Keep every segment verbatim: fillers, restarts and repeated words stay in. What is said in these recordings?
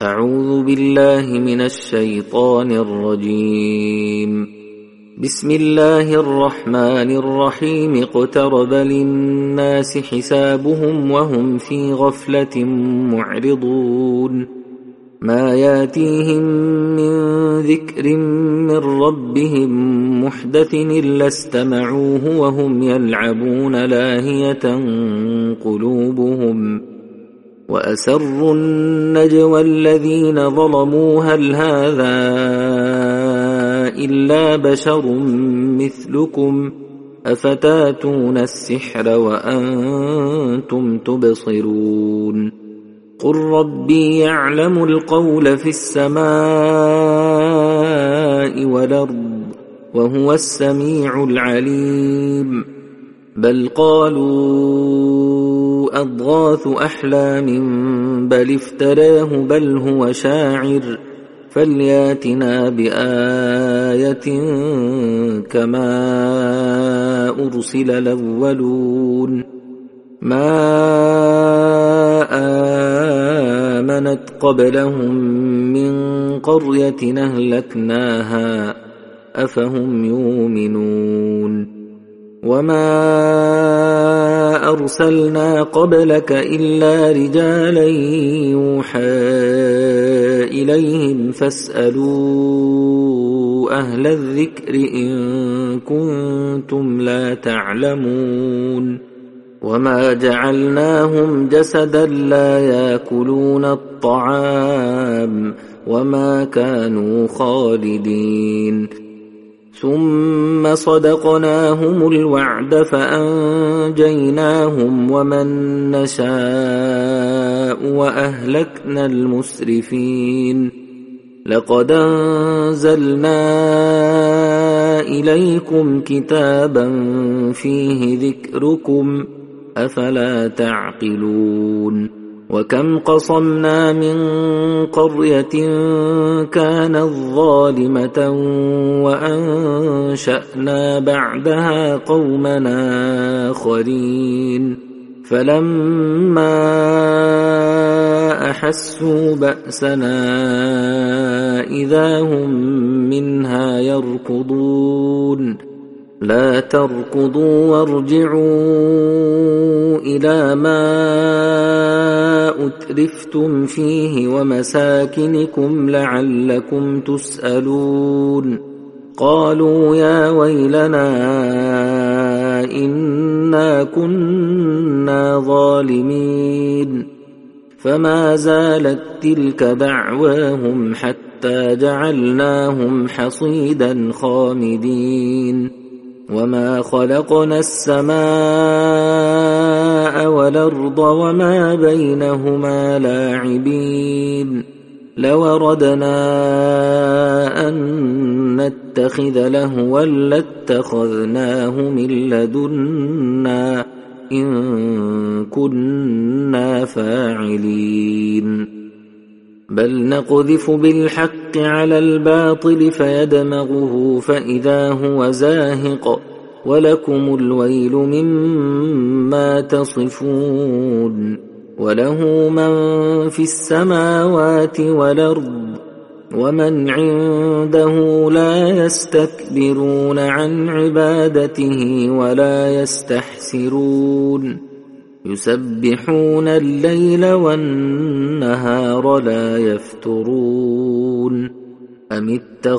أعوذ بالله من الشيطان الرجيم. بسم الله الرحمن الرحيم. اقترب للناس حسابهم وهم في غفلة معرضون. ما ياتيهم من ذكر من ربهم محدث إلا استمعوه وهم يلعبون لاهية قلوبهم. وأسروا النجوى الذين ظلموا هل هذا إلا بشر مثلكم أفتاتون السحر وأنتم تبصرون. قل ربي يعلم القول في السماء والأرض وهو السميع العليم. بل قالوا أضغاث أحلام بل افتراه بل هو شاعر فلياتنا بآية كما أرسل الأولون. ما آمنت قبلهم من قرية أهلكناها أفهم يؤمنون. وما أرسلنا قبلك إلا رجالا يوحى إليهم فاسألوا أهل الذكر إن كنتم لا تعلمون. وما جعلناهم جسدا لا يأكلون الطعام وما كانوا خالدين. ثم صدقناهم الوعد فأنجيناهم ومن نشاء وأهلكنا المسرفين. لقد أنزلنا إليكم كتابا فيه ذكركم أفلا تعقلون. وكم قصمنا من قرية كانت ظالمة وأنشأنا بعدها قومنا آخرين فلما أحسوا بأسنا إذا هم منها يركضون. لا تركضوا وارجعوا إلى ما أترفتم فيه ومساكنكم لعلكم تسألون. قالوا يا ويلنا إنا كنا ظالمين. فما زالت تلك دعواهم حتى جعلناهم حصيدا خامدين. وما خلقنا السماء والأرض وما بينهما لاعبين. لو أردنا أن نتخذ لهوا لاتخذناه من لدنا إن كنا فاعلين. بل نقذف بالحق على الباطل فيدمغه فإذا هو زاهق ولكم الويل مما تصفون. وله من في السماوات والأرض ومن عنده لا يستكبرون عن عبادته ولا يستحسرون. يسبحون الليل والنهار لا يفترون. أم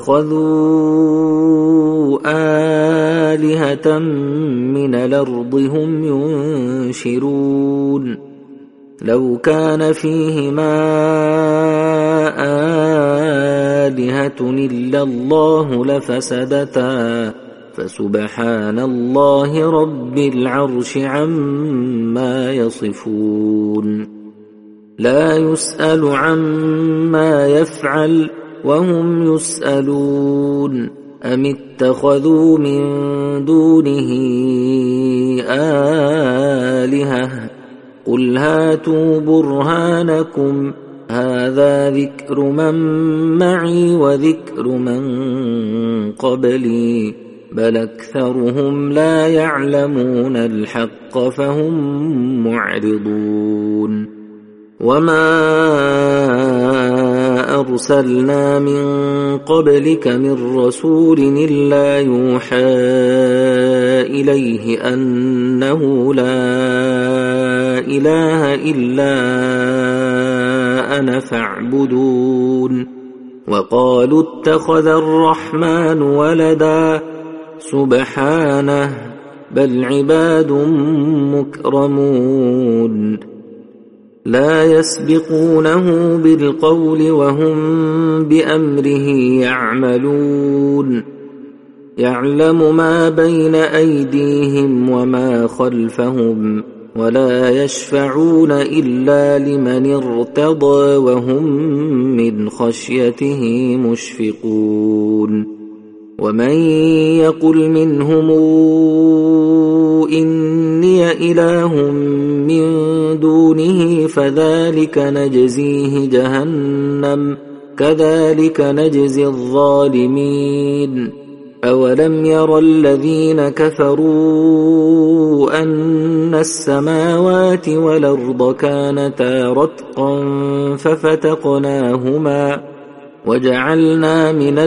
اتخذوا آلهة من الأرض هم ينشرون. لو كان فيهما آلهة إلا الله لفسدتا فسبحان الله رب العرش عما يصفون. لا يسأل عما يفعل وهم يسألون. أم اتخذوا من دونه آلهة قل هاتوا برهانكم هذا ذكر من معي وذكر من قبلي بل أكثرهم لا يعلمون الحق فهم معرضون. وما أرسلنا من قبلك من رسول إلا يوحى إليه أنه لا إله إلا أنا فاعبدون وقالوا اتخذ الرحمن ولدا سبحانه بل عباد مكرمون لا يسبقونه بالقول وهم بأمره يعملون يعلم ما بين أيديهم وما خلفهم ولا يشفعون إلا لمن ارتضى وهم من خشيته مشفقون ومن يقل منهم إني إله من دونه فذلك نجزيه جهنم كذلك نجزي الظالمين أولم ير الذين كفروا أن السماوات والأرض كانتا رتقا ففتقناهما وجعلنا من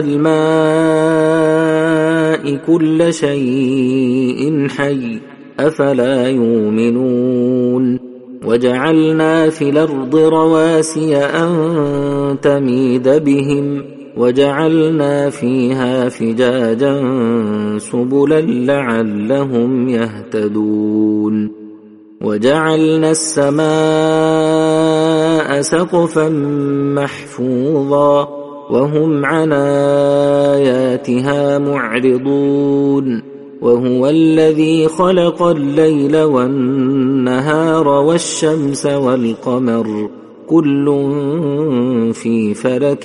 الماء كل شيء حي أفلا يؤمنون وجعلنا في الأرض رواسي أن تميد بهم وجعلنا فيها فجاجا سبلا لعلهم يهتدون وجعلنا السماء سقفا محفوظا وهم عن آياتها معرضون وهو الذي خلق الليل والنهار والشمس والقمر كل في فلك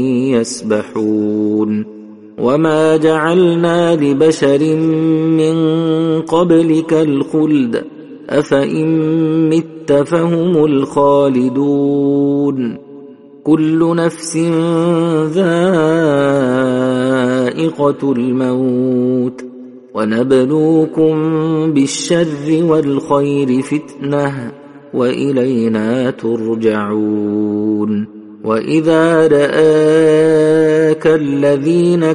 يسبحون وما جعلنا لبشر من قبلك الخلد أفإن مت فهم الخالدون كل نفس ذائقة الموت ونبلوكم بالشر والخير فتنة وإلينا ترجعون وإذا رآك الذين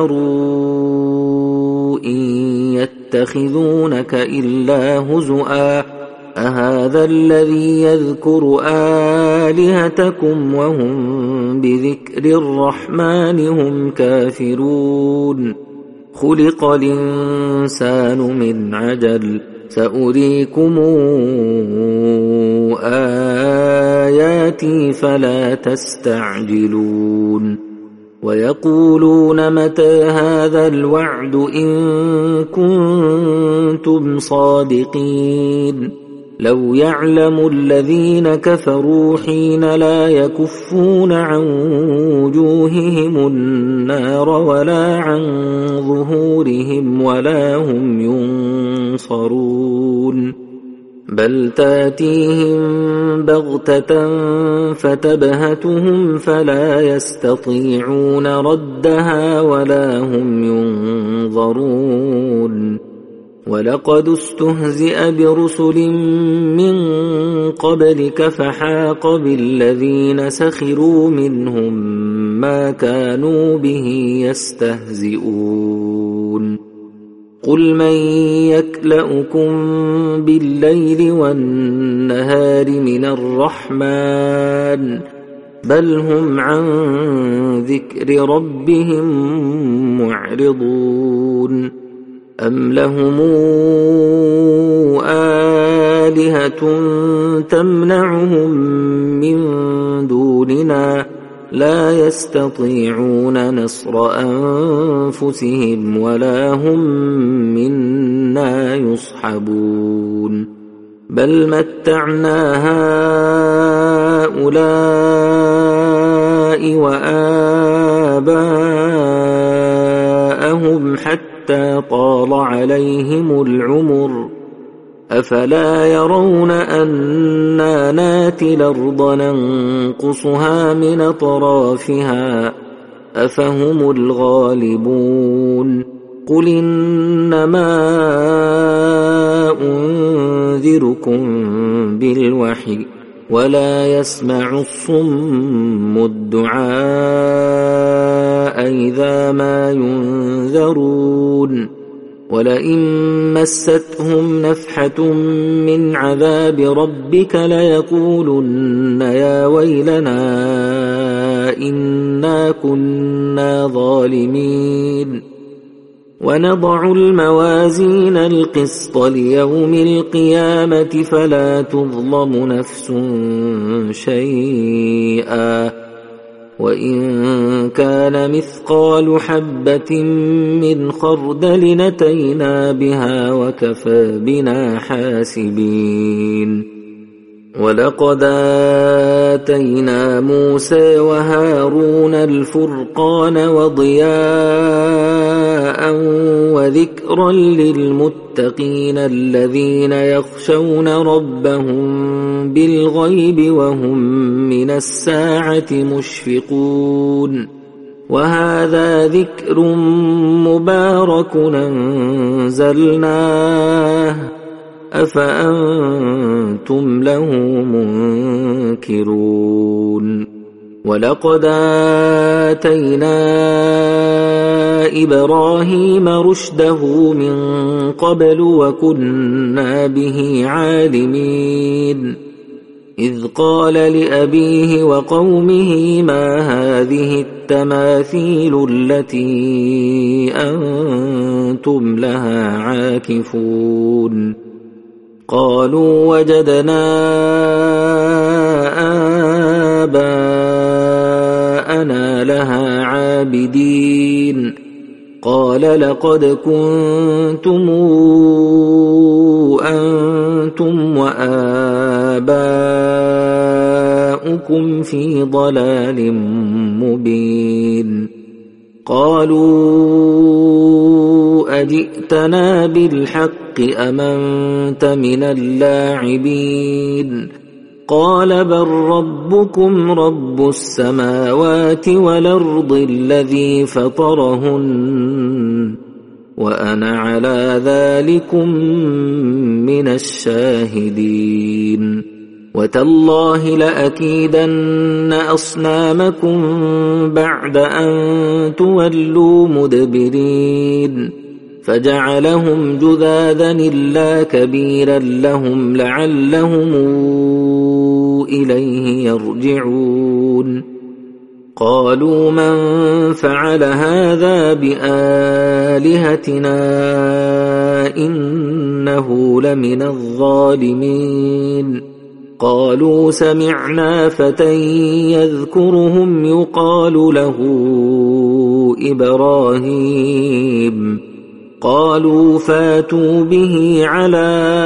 كفروا إن يتخذونك إلا هزؤا أهذا الذي يذكر آلهتكم وهم بذكر الرحمن هم كافرون خلق الإنسان من عجل سأريكم آياتي فلا تستعجلون ويقولون متى هذا الوعد إن كنتم صادقين لو يعلم الذين كفروا حين لا يكفون عن وجوههم النار ولا عن ظهورهم ولا هم ينصرون بل تاتيهم بغتة فتبهتهم فلا يستطيعون ردها ولا هم ينظرون ولقد استهزئ برسل من قبلك فحاق بالذين سخروا منهم ما كانوا به يستهزئون قل من يكلؤكم بالليل والنهار من الرحمن بل هم عن ذكر ربهم معرضون أم لهم آلهة تمنعهم من دوننا لا يستطيعون نصر أنفسهم ولا هم منا يصحبون بل متعنا هؤلاء وآباءهم حتى طال عليهم العمر أفلا يرون أنا ناتي الأرض ننقصها من أطرافها أفهم الغالبون قل إنما أنذركم بالوحي ولا يسمع الصم الدعاء إذا ما ينذرون ولئن مستهم نفحة من عذاب ربك ليقولن يا ويلنا إنا كنا ظالمين ونضع الموازين القسط ليوم القيامة فلا تظلم نفس شيئا وإن كان مثقال حبة من خردل أتينا بها وكفى بنا حاسبين ولقد آتينا موسى وهارون الفرقان وضياء وذكرا للمتقين الذين يخشون ربهم بالغيب وهم من الساعة مشفقون وهذا ذكر مبارك أنزلناه أفأنتم له منكرون ولقد آتينا إبراهيم رشده من قبل وكنا به عالمين إذ قال لأبيه وقومه ما هذه التماثيل التي أنتم لها عاكفون قالوا وجدنا آباءنا لها عابدين قال لقد كنتم أنتم وآباؤكم في ضلال مبين قالوا أجئتنا بالحق أم أنت من اللاعبين قال بل ربكم رب السماوات والأرض الذي فطرهن وأنا على ذلكم من الشاهدين وتالله لأكيدن أصنامكم بعد أن تولوا مدبرين فجعلهم جذاذا إلا كبيرا لهم لعلهم إليه يرجعون قالوا من فعل هذا بآلهتنا إنه لمن الظالمين قالوا سمعنا فتى يذكرهم يقال له إبراهيم قالوا فاتوا به على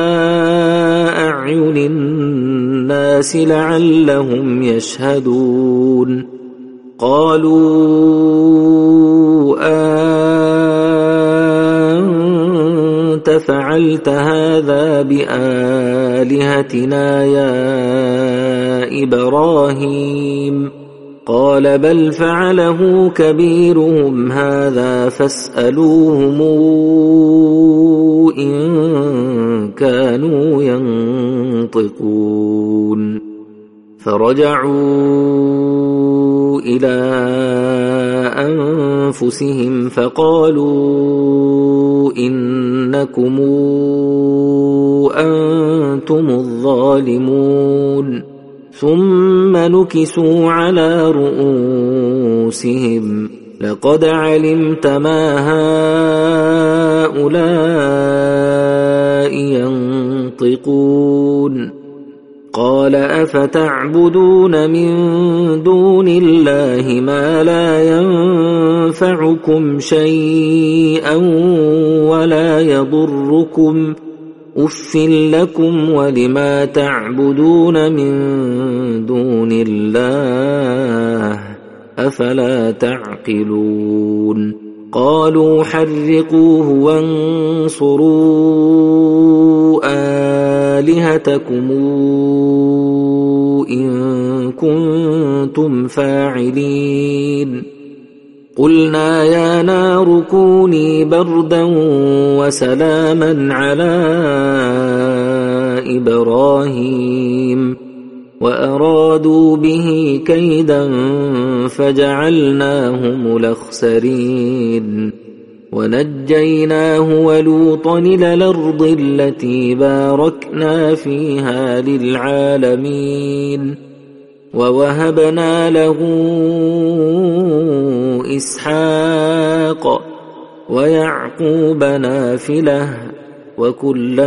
أعين الناس لعلهم يشهدون قالوا أنت فعلت هذا بآلهتنا يا إبراهيم قال بل فعله كبيرهم هذا فاسألوهم إن كانوا ينطقون فرجعوا إلى أنفسهم فقالوا إنكم أنتم الظالمون ثم نكسوا على رؤوسهم لقد علمت ما هؤلاء ينطقون قال أفتعبدون من دون الله ما لا ينفعكم شيئا ولا يضركم أف لكم ولما تعبدون من دون الله أفلا تعقلون قالوا حرقوه وانصروا آلهتكم إن كنتم فاعلين قلنا يا نار كوني بردا وسلاما على إبراهيم وأرادوا به كيدا فجعلناهم الأخسرين ونجيناه ولوطا إلى الأرض التي باركنا فيها للعالمين ووهبنا له إسحاق ويعقوب نافلة وكلا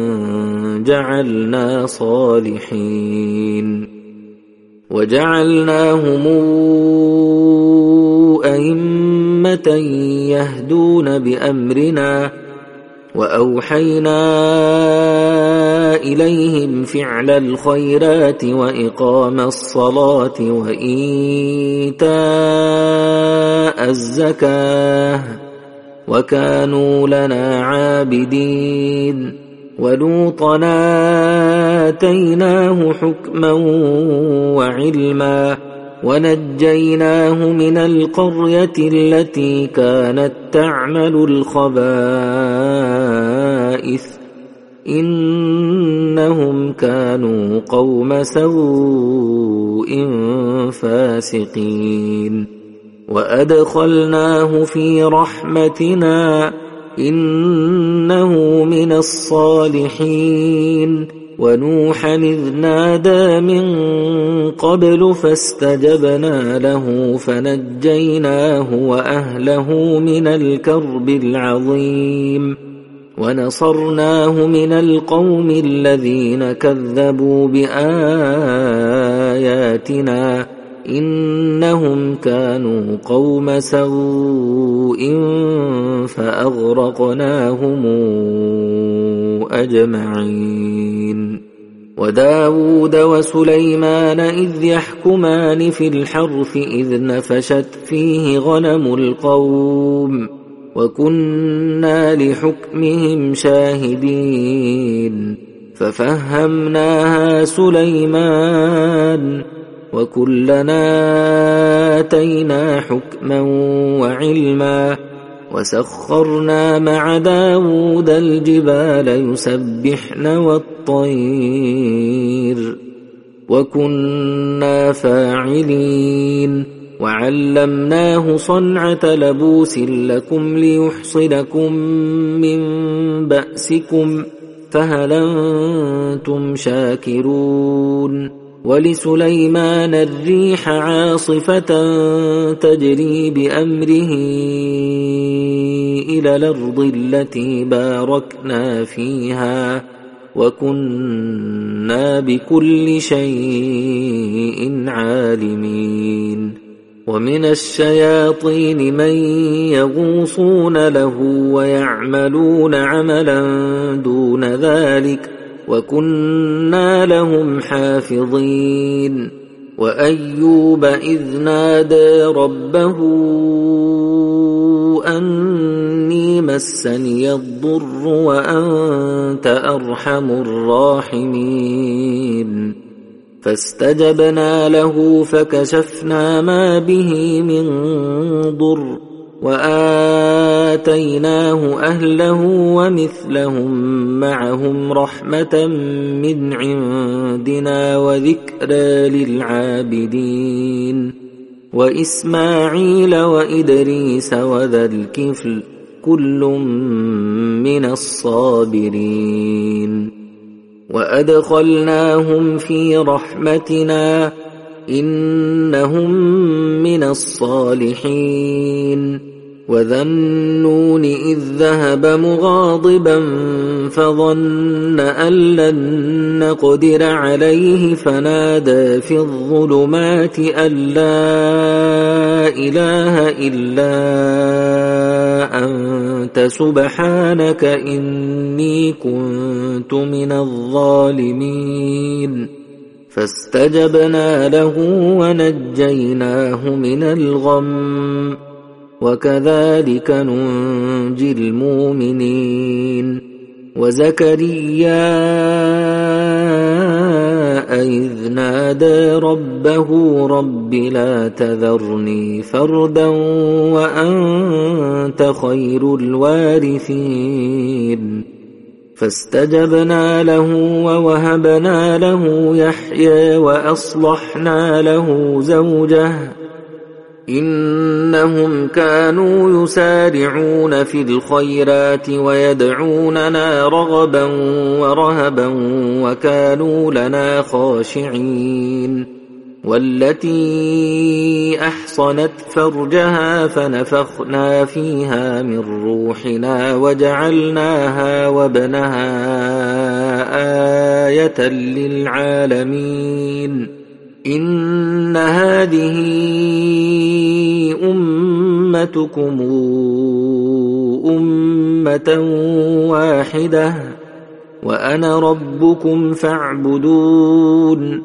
جعلنا صالحين وجعلناهم أئمة يهدون بأمرنا وأوحينا إليهم فعل الخيرات وإقام الصلاة وإيتاء الزكاة وكانوا لنا عابدين ولوطا آتيناه حكما وعلما ونجيناه من القرية التي كانت تعمل الخبائث إنهم كانوا قوم سوء فاسقين وأدخلناه في رحمتنا إنه من الصالحين ونوحا إذ نادى من قبل فاستجبنا له فنجيناه وأهله من الكرب العظيم ونصرناه من القوم الذين كذبوا بآياتنا إنهم كانوا قوم سوء فأغرقناهم أجمعين وداود وسليمان إذ يحكمان في الحرث إذ نفشت فيه غنم القوم وكنا لحكمهم شاهدين ففهمناها سليمان وكلنا آتينا حكما وعلما وسخرنا مع داود الجبال يسبحن والطير وكنا فاعلين وعلمناه صنعة لبوس لكم ليحصنكم من بأسكم فهل أنتم شاكرون ولسليمان الريح عاصفة تجري بأمره إلى الأرض التي باركنا فيها وكنا بكل شيء عالمين ومن الشياطين من يغوصون له ويعملون عملا دون ذلك وكنا لهم حافظين وأيوب إذ نادى ربه أني مسني الضر وأنت أرحم الراحمين فاستجبنا له فكشفنا ما به من ضر وآتيناه أهله ومثلهم معهم رحمة من عندنا وذكرى للعابدين وإسماعيل وإدريس وذا الكفل كل من الصابرين وأدخلناهم في رحمتنا إنهم من الصالحين وذا النون إذ ذهب مغاضبا فظن أن لن نقدر عليه فنادى في الظلمات أن لا إله إلا أنت سبحانك إني كنت من الظالمين فاستجبنا له ونجيناه من الغم وكذلك ننجي المؤمنين وزكريا إذ نادى ربه رب لا تذرني فردا وأنت خير الوارثين فاستجبنا له ووهبنا له يحيى وأصلحنا له زوجه إنهم كانوا يسارعون في الخيرات ويدعوننا رغبا ورهبا وكانوا لنا خاشعين والتي أحصنت فرجها فنفخنا فيها من روحنا وجعلناها وابنها آية للعالمين إن هذه أمتكم أمة واحدة وأنا ربكم فاعبدون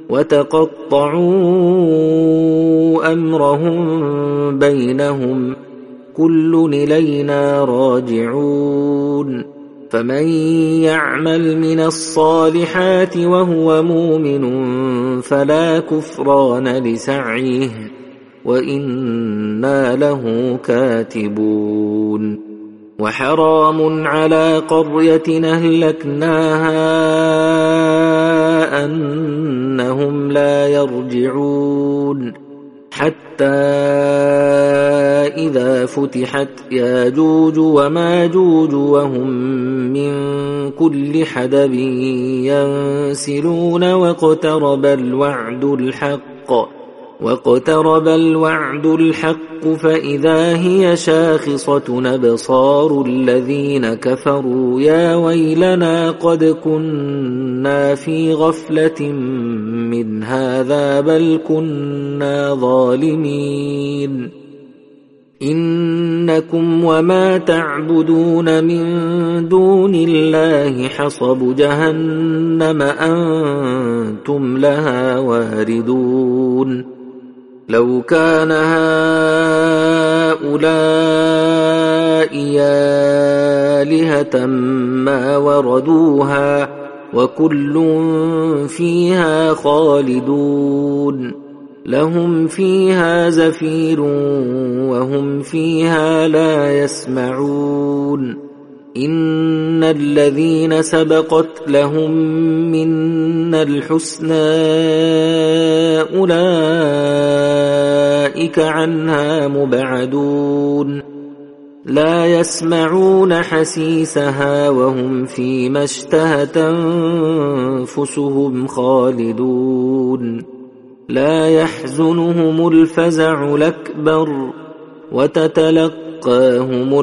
وتقطعوا أمرهم بينهم كل إلينا راجعون فمن يعمل من الصالحات وهو مؤمن فلا كفران لسعيه وإنا له كاتبون وحرام على قرية أهلكناها أنهم لا يرجعون حتى إذا فتحت ياجوج وماجوج وهم من كل حدب ينسلون واقترب الوعد الحق واقترب الوعد الحق فإذا هي شاخصة أبصار الذين كفروا يا ويلنا قد كنا في غفلة من هذا بل كنا ظالمين إنكم وما تعبدون من دون الله حصب جهنم أنتم لها واردون لو كان هؤلاء آلهة ما وردوها وكل فيها خالدون لهم فيها زفير وهم فيها لا يسمعون إن الذين سبقت لهم منا الحسنى أولئك عنها مبعدون لا يسمعون حسيسها وهم فيما اشتهت أنفسهم خالدون لا يحزنهم الفزع الأكبر وتتلقاهم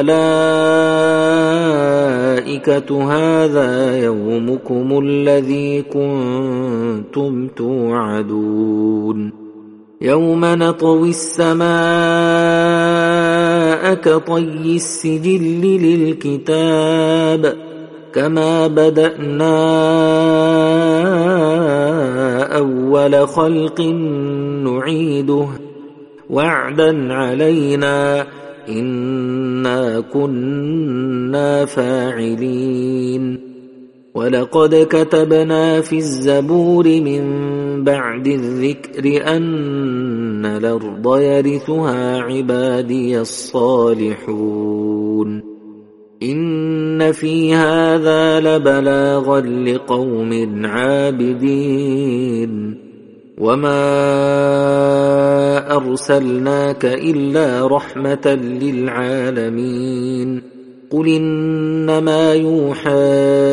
الملائكة هذا يومكم الذي كنتم توعدون يوم نطوي السماء كطي السجل للكتاب كما بدأنا أول خلق نعيده وعدا علينا إنا كنا فاعلين ولقد كتبنا في الزبور من بعد الذكر أن الأرض يرثها عبادي الصالحون إن في هذا لبلاغا لقوم عابدين وما أرسلناك إلا رحمة للعالمين قل إنما يوحى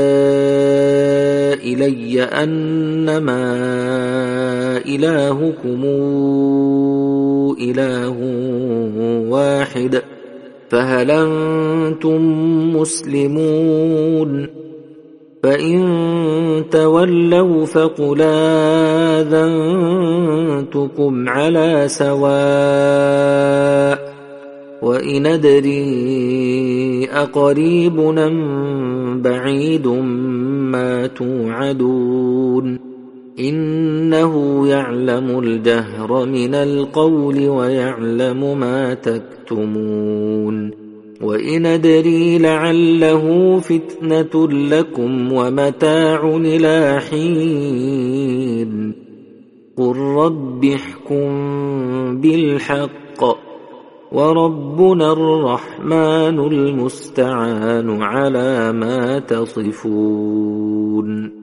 إلي أنما إلهكم إله واحد فهل أنتم مسلمون فإن تولوا فقل آذنتكم على سواء وإن أدري أقريب أم بعيد ما توعدون إنه يعلم الجهر من القول ويعلم ما تكتمون وإن أدري لعله فتنة لكم ومتاع إلى حين قل رب احكم بالحق وربنا الرحمن المستعان على ما تصفون.